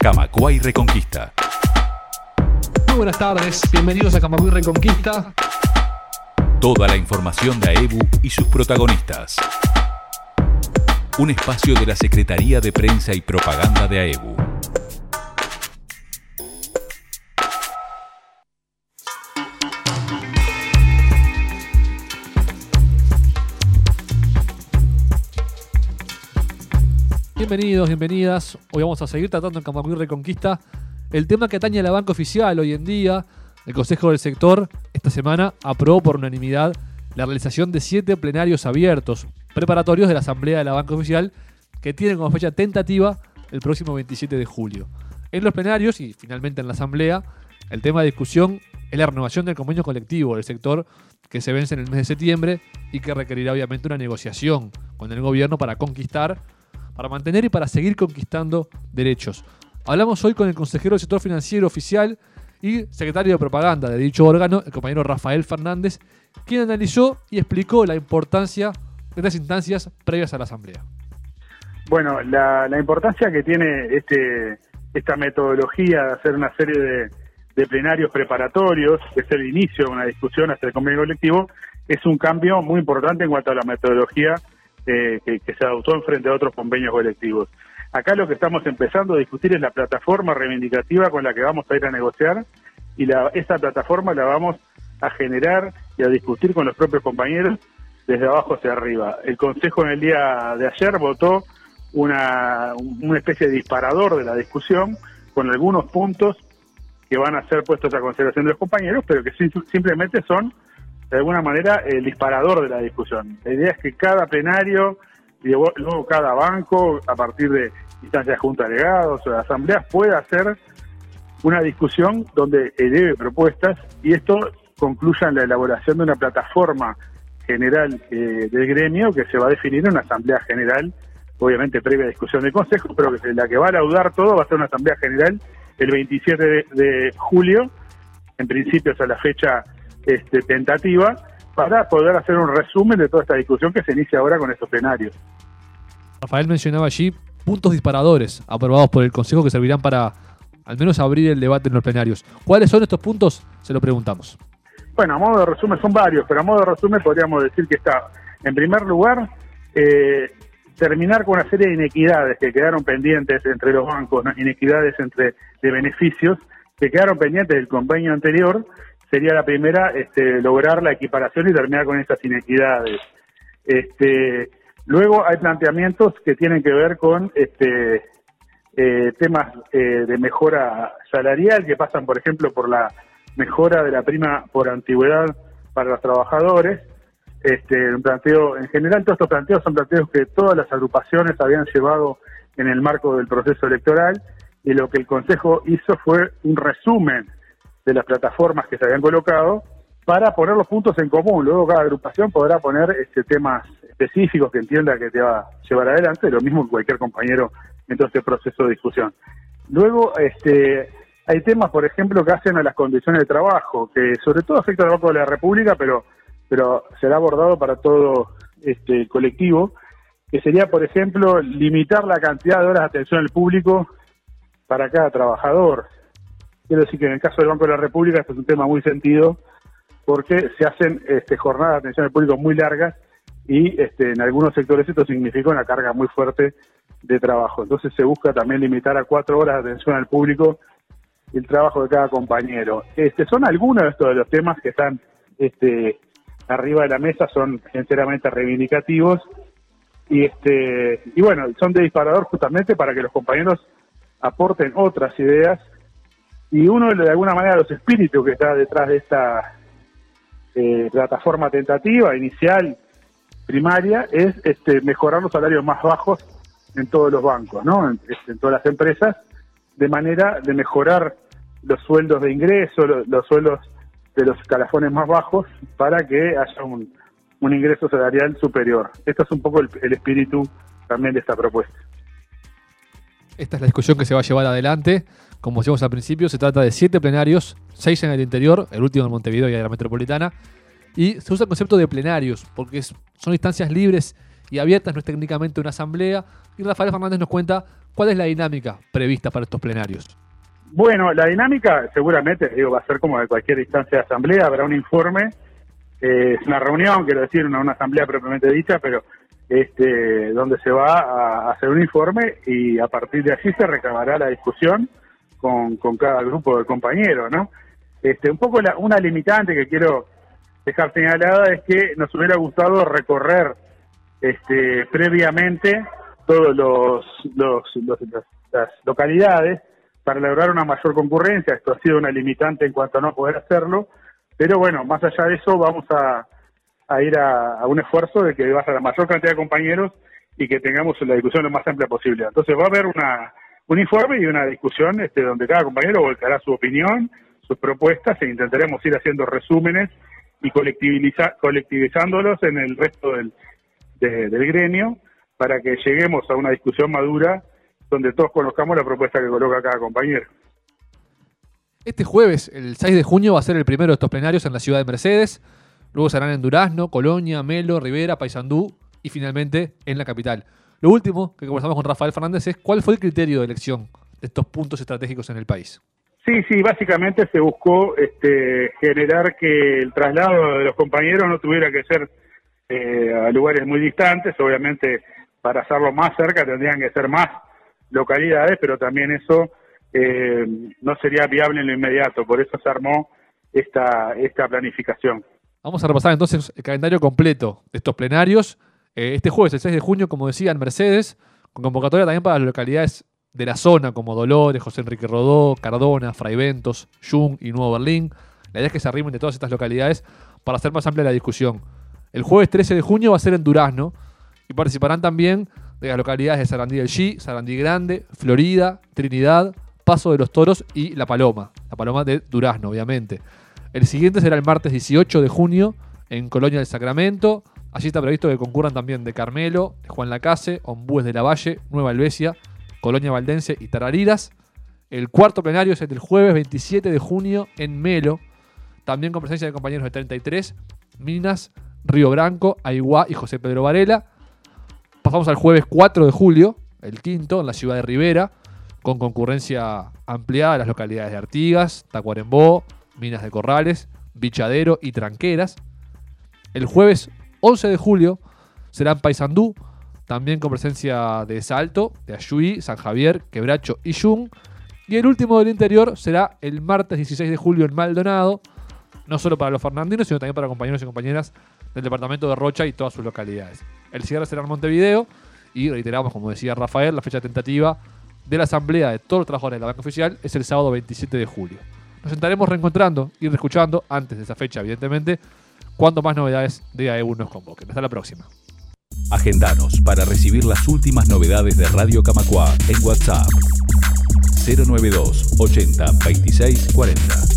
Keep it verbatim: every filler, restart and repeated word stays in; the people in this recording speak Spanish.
Camacuay Reconquista. Muy buenas tardes, bienvenidos a Camacuay Reconquista. Toda la información de AEBU y sus protagonistas. Un espacio de la Secretaría de Prensa y Propaganda de AEBU. Bienvenidos, bienvenidas. Hoy vamos a seguir tratando en Camacuay Reconquista el tema que atañe a la banca oficial hoy en día. El Consejo del Sector esta semana aprobó por unanimidad la realización de siete plenarios abiertos preparatorios de la Asamblea de la Banca Oficial que tienen como fecha tentativa el próximo veintisiete de julio. En los plenarios y finalmente en la Asamblea, el tema de discusión es la renovación del convenio colectivo del sector que se vence en el mes de septiembre y que requerirá obviamente una negociación con el gobierno para conquistar, para mantener y para seguir conquistando derechos. Hablamos hoy con el consejero del sector financiero oficial y secretario de propaganda de dicho órgano, el compañero Rafael Fernández, quien analizó y explicó la importancia de las instancias previas a la Asamblea. Bueno, la, la importancia que tiene este esta metodología de hacer una serie de, de plenarios preparatorios, que es el inicio de una discusión hasta el convenio colectivo, es un cambio muy importante en cuanto a la metodología eh, que, que se adoptó en frente a otros convenios colectivos. Acá lo que estamos empezando a discutir es la plataforma reivindicativa con la que vamos a ir a negociar, y la, esa plataforma la vamos a generar y a discutir con los propios compañeros desde abajo hacia arriba. El Consejo en el día de ayer votó una, una especie de disparador de la discusión con algunos puntos que van a ser puestos a consideración de los compañeros, pero que simplemente son, de alguna manera, el disparador de la discusión. La idea es que cada plenario y luego cada banco, a partir de instancias de junta de delegados o de asambleas, pueda hacer una discusión donde eleve propuestas y esto concluya en la elaboración de una plataforma general eh, del gremio que se va a definir en una asamblea general, obviamente previa discusión del Consejo, pero que la que va a laudar todo va a ser una asamblea general el veintisiete de, de julio, en principio es a la fecha este, tentativa, para poder hacer un resumen de toda esta discusión que se inicia ahora con estos plenarios. Rafael mencionaba allí puntos disparadores aprobados por el Consejo que servirán para al menos abrir el debate en los plenarios. ¿Cuáles son estos puntos? Se lo preguntamos. Bueno, a modo de resumen son varios, pero a modo de resumen podríamos decir que está, en primer lugar, eh, terminar con una serie de inequidades que quedaron pendientes entre los bancos, ¿no? Inequidades entre de beneficios que quedaron pendientes del convenio anterior. Sería la primera, este, lograr la equiparación y terminar con estas inequidades. Este, luego hay planteamientos que tienen que ver con este, eh, temas eh, de mejora salarial que pasan, por ejemplo, por la mejora de la prima por antigüedad para los trabajadores. Este, un planteo, en general, todos estos planteos son planteos que todas las agrupaciones habían llevado en el marco del proceso electoral, y lo que el Consejo hizo fue un resumen de las plataformas que se habían colocado para poner los puntos en común. Luego cada agrupación podrá poner este, temas específicos que entienda que te va a llevar adelante, lo mismo que cualquier compañero en todo este proceso de discusión. Luego este, hay temas, por ejemplo, que hacen a las condiciones de trabajo, que sobre todo afectan al Banco de la República, pero, pero será abordado para todo este colectivo, que sería, por ejemplo, limitar la cantidad de horas de atención al público para cada trabajador. Quiero decir que en el caso del Banco de la República esto es un tema muy sentido porque se hacen este, jornadas de atención al público muy largas y este, en algunos sectores esto significa una carga muy fuerte de trabajo. Entonces se busca también limitar a cuatro horas de atención al público el trabajo de cada compañero. Este, son algunos de estos de los temas que están este, arriba de la mesa, son sinceramente reivindicativos y, este, y bueno, son de disparador justamente para que los compañeros aporten otras ideas. Y uno de alguna manera los espíritus que está detrás de esta eh, plataforma tentativa, inicial, primaria, es este, mejorar los salarios más bajos en todos los bancos, ¿no? En, en todas las empresas, de manera de mejorar los sueldos de ingreso, los, los sueldos de los escalafones más bajos, para que haya un, un ingreso salarial superior. Esto es un poco el, el espíritu también de esta propuesta. Esta es la discusión que se va a llevar adelante. Como decíamos al principio, se trata de siete plenarios, seis en el interior, el último en Montevideo y en la metropolitana, y se usa el concepto de plenarios, porque es, son instancias libres y abiertas, no es técnicamente una asamblea. Y Rafael Fernández nos cuenta cuál es la dinámica prevista para estos plenarios. Bueno, la dinámica seguramente digo va a ser como de cualquier instancia de asamblea, habrá un informe, eh, es una reunión, quiero decir, una, una asamblea propiamente dicha, pero este donde se va a hacer un informe y a partir de allí se recabará la discusión con, con cada grupo de compañeros, ¿no? Este, un poco la, una limitante que quiero dejar señalada es que nos hubiera gustado recorrer este, previamente todos los, los, los las, las localidades para lograr una mayor concurrencia. Esto ha sido una limitante en cuanto a no poder hacerlo, pero bueno, más allá de eso vamos a, a ir a, a un esfuerzo de que vaya la mayor cantidad de compañeros y que tengamos la discusión lo más amplia posible. Entonces va a haber una un informe y una discusión este, donde cada compañero volcará su opinión, sus propuestas, e intentaremos ir haciendo resúmenes y colectiviza, colectivizándolos en el resto del, de, del gremio para que lleguemos a una discusión madura donde todos conozcamos la propuesta que coloca cada compañero. Este jueves, el seis de junio, va a ser el primero de estos plenarios en la ciudad de Mercedes. Luego serán en Durazno, Colonia, Melo, Rivera, Paysandú y finalmente en la capital. Lo último que conversamos con Rafael Fernández es cuál fue el criterio de elección de estos puntos estratégicos en el país. Sí, sí, básicamente se buscó este, generar que el traslado de los compañeros no tuviera que ser eh, a lugares muy distantes. Obviamente, para hacerlo más cerca tendrían que ser más localidades, pero también eso eh, no sería viable en lo inmediato. Por eso se armó esta, esta planificación. Vamos a repasar entonces el calendario completo de estos plenarios. Eh, este jueves, el seis de junio, como decía, en Mercedes, con convocatoria también para las localidades de la zona, como Dolores, José Enrique Rodó, Cardona, Fraiventos, Jung y Nuevo Berlín. La idea es que se arrimen de todas estas localidades para hacer más amplia la discusión. El jueves trece de junio va a ser en Durazno y participarán también de las localidades de Sarandí del G, Sarandí Grande, Florida, Trinidad, Paso de los Toros y La Paloma. La Paloma de Durazno, obviamente. El siguiente será el martes dieciocho de junio en Colonia del Sacramento. Allí está previsto que concurran también de Carmelo, de Juan Lacase, Ombúes de la Valle, Nueva Helvecia, Colonia Valdense y Tarariras. El cuarto plenario es el del jueves veintisiete de junio en Melo, también con presencia de compañeros de treinta y tres, Minas, Río Branco, Aiguá y José Pedro Varela. Pasamos al jueves cuatro de julio, el quinto, en la ciudad de Rivera, con concurrencia ampliada de las localidades de Artigas, Tacuarembó, Minas de Corrales, Bichadero y Tranqueras. El jueves once de julio será en Paysandú, también con presencia de Salto, de Ayuí, San Javier, Quebracho y Jung. Y el último del interior será el martes dieciséis de julio en Maldonado, no solo para los fernandinos, sino también para compañeros y compañeras del departamento de Rocha y todas sus localidades. El cierre será en Montevideo y reiteramos, como decía Rafael, la fecha tentativa de la asamblea de todos los trabajadores de la banca oficial es el sábado veintisiete de julio. Nos estaremos reencontrando y reescuchando antes de esa fecha, evidentemente, cuando más novedades de A E U nos convoquen. Hasta la próxima. Agendanos para recibir las últimas novedades de Radio Camacuá en WhatsApp cero nueve dos ochenta veintiséis cuarenta.